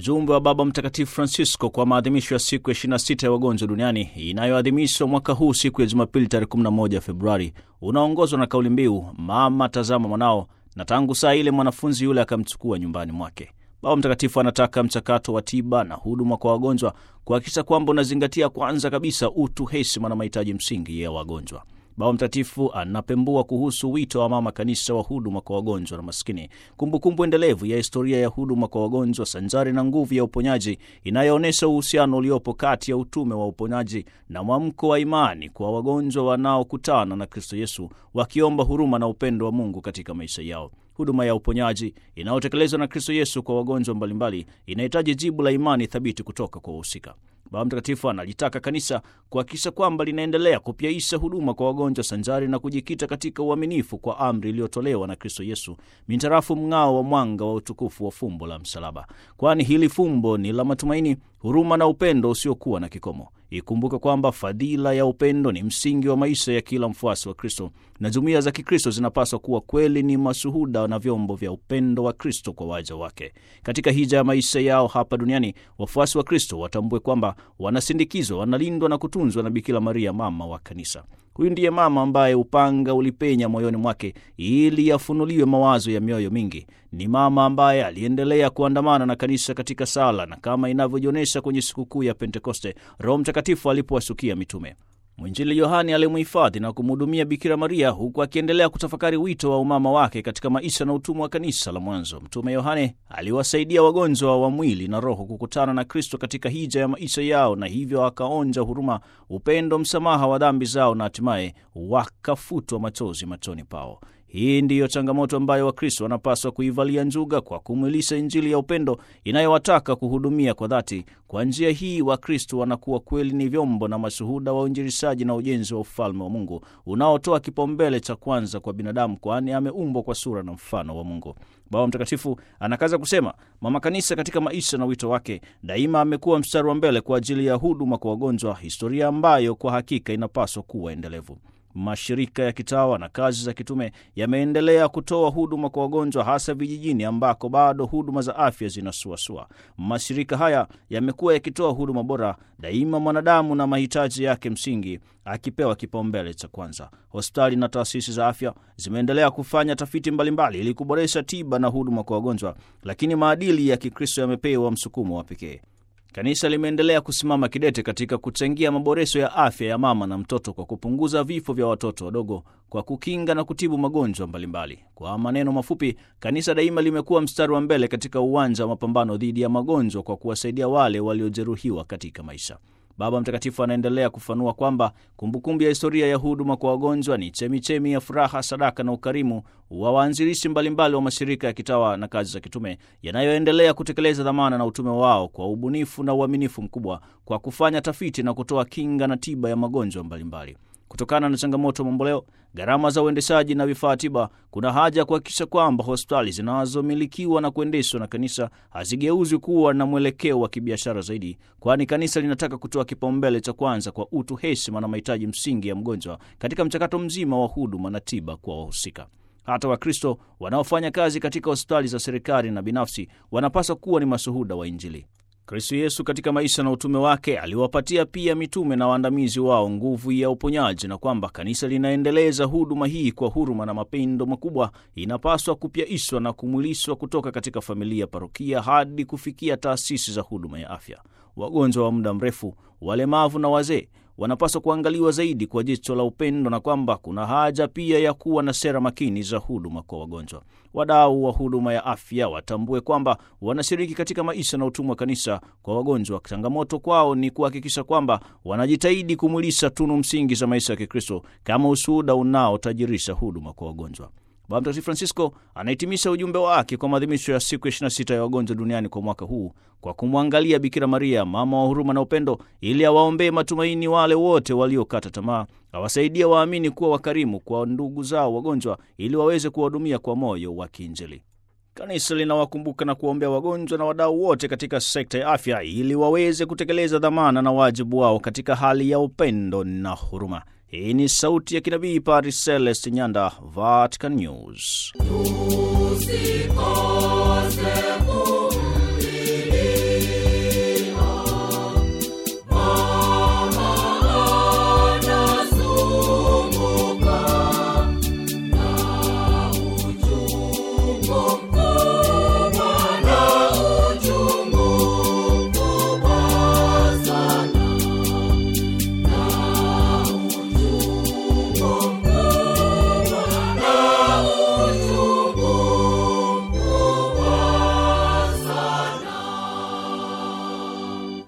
Ujumbe wa Baba Mtakatifu Francisco kwa maadhimisho ya siku ya 26 ya wagonjwa duniani inayoadhimishwa mwaka huu siku ya Jumapili tarehe 11 Februari unaongozwa na kauli mbiu Mama tazama mwanao, na tangu saa ile mwanafunzi yule akamchukua nyumbani mwake. Baba Mtakatifu anataka mchakato wa tiba na huduma kwa wagonjwa kuhakikisha kwamba unazingatia kwanza kabisa utu, heshima na mahitaji msingi ya wagonjwa. Baba Mtakatifu anapembua kuhusu wito wa Mama Kanisa wa huduma kwa wagonjwa na maskini, kumbukumbu endelevu ya historia ya huduma kwa wagonjwa sanjari na nguvu ya uponyaji inayoonyesha uhusiano uliopo kati ya utume wa uponyaji na mwamko wa imani kwa wagonjwa wanaokutana na Kristo Yesu wakiomba huruma na upendo wa Mungu katika maisha yao. Huduma ya uponyaji inayotekelezwa na Kristo Yesu kwa wagonjwa mbalimbali inahitaji jibu la imani thabiti kutoka kwa wahusika. Baba Mtakatifu analitaka kanisa kuhakikisha kwamba linaendelea kupyaisha huduma kwa wagonjwa sanjari na kujikita katika uaminifu kwa amri iliyotolewa na Kristo Yesu mintarafu mng'ao wa mwanga wa utukufu wa fumbo la msalaba, kwani hili fumbo ni la matumaini, huruma na upendo usiokuwa na kikomo. Ikumbuke kwamba fadhila ya upendo ni msingi wa maisha ya kila mfuasi wa Kristo, na jumuiya za Kikristo zinapaswa kuwa kweli ni mashuhuda na vyombo vya upendo wa Kristo kwa waja wake. Katika hija ya maisha yao hapa duniani, wafuasi wa Kristo watambue kwamba wanasindikizwa, wanalindwa na kutunzwa na Bikira Maria, mama wa kanisa. Huyu ndiye mama ambaye upanga ulipenya moyoni mwake ili yafunuliwe mawazo ya mioyo mingi. Ni mama ambaye aliendelea kuandamana na kanisa katika sala, na kama inavyojionyesha kwenye sikukuu ya Pentekoste, Roho Mtakatifu alipowashukia mitume. Mwinjili Yohani alimhifadhi na kumhudumia Bikira Maria huku akiendelea kutafakari wito wa umama wake katika maisha na utumwa wa kanisa la mwanzo. Mtume Yohane aliwasaidia wagonjwa wa mwili na roho kukutana na Kristo katika hija ya maisha yao, na hivyo akaonja huruma, upendo, msamaha wa dhambi zao, na hatimaye wakafutwa machozi machoni pao. Hii ndiyo changamoto ambayo Wakristo wanapaswa kuivalia njuga kwa kumwilisha Injili ya upendo inayowataka kuhudumia kwa dhati. Kwa njia hii Wakristo wanakuwa kweli ni vyombo na mashuhuda wa uinjilishaji na ujenzi wa ufalme wa Mungu unaotoa kipaumbele cha kwanza kwa binadamu, kwani ameumbwa kwa sura na mfano wa Mungu. Baba Mtakatifu anakaza kusema Mama Kanisa katika maisha na wito wake daima amekuwa mstari wa mbele kwa ajili ya huduma kwa wagonjwa, historia ambayo kwa hakika inapaswa kuwa endelevu. Mashirika ya kitawa na kazi za kitume yameendelea kutoa huduma kwa wagonjwa, hasa vijijini ambako bado huduma za afya zinasuasua. Mashirika haya yamekuwa yakitoa huduma bora, daima mwanadamu na mahitaji yake msingi akipewa kipaumbele cha kwanza. Hospitali na taasisi za afya zimeendelea kufanya tafiti mbalimbali ili kuboresha tiba na huduma kwa wagonjwa, lakini maadili ya Kikristo yamepewa msukumo wa pekee. Kanisa limeendelea kusimama kidete katika kuchangia maboresho ya afya ya mama na mtoto kwa kupunguza vifo vya watoto wadogo, kwa kukinga na kutibu magonjwa mbalimbali. Kwa maneno mafupi, kanisa daima limekuwa mstari wa mbele katika uwanja wa mapambano dhidi ya magonjwa kwa kuwasaidia wale waliojeruhiwa katika maisha. Baba Mtakatifu anaendelea kufanua kwamba kumbukumbu ya historia ya huduma kwa wagonjwa ni chemichemi ya furaha, sadaka na ukarimu wa waanzilishi mbalimbali wa mashirika ya kitawa na kazi za kitume yanayoendelea kutekeleza dhamana na utume wao kwa ubunifu na uaminifu mkubwa, kwa kufanya tafiti na kutoa kinga na tiba ya magonjwa mbalimbali. Kutokana na changamoto mamboleo, gharama za uendeshaji na vifaa tiba, kuna haja ya kuhakikisha kwamba hospitali zinazomilikiwa na kuendeshwa na kanisa hazigeuzwi kuwa na mwelekeo wa kibiashara zaidi, kwani kanisa linataka kutoa kipaumbele cha kwanza kwa utu, heshima na mahitaji msingi ya mgonjwa katika mchakato mzima wa huduma na tiba kwa wahusika. Hata Wakristo wanaofanya kazi katika hospitali za serikali na binafsi wanapaswa kuwa ni mashuhuda wa Injili. Kristo Yesu katika maisha na utume wake aliwapatia pia mitume na waandamizi wao nguvu ya uponyaji, na kwamba kanisa linaendeleza huduma hii kwa huruma na mapendo makubwa inapaswa kupyaishwa na kumwilishwa kutoka katika familia, parokia hadi kufikia taasisi za huduma ya afya. Wagonjwa wa muda mrefu, walemavu na wazee wanapaswa kuangaliwa zaidi kwa jicho la upendo, na kwamba kuna haja pia ya kuwa na sera makini za huduma kwa wagonjwa. Wadau wa huduma ya afya watambue kwamba wanashiriki katika maisha na utumwa wa kanisa kwa wagonjwa. Changamoto kwao ni kuhakikisha kwamba wanajitahidi kumwilisha tunu msingi za maisha ya Kikristo kama ushuhuda unaotajirisha huduma kwa wagonjwa. Baba Mtakatifu Francisco anahitimisha ujumbe wake kwa maadhimisho ya siku 26 ya wagonjwa duniani kwa mwaka huu kwa kumwangalia Bikira Maria, mama wa huruma na upendo, ili awaombee matumaini wale wote waliokata tamaa, awasaidie waamini kuwa wakarimu kwa ndugu zao wagonjwa, ili waweze kuwahudumia kwa moyo wa kiinjili. Kanisa linawakumbuka na kuombea wagonjwa na wadau wote katika sekta ya afya ili waweze kutekeleza dhamana na wajibu wao katika hali ya upendo na huruma. Hii ni sauti ya kinabii Padre Celeste Nyanda, Vatican News.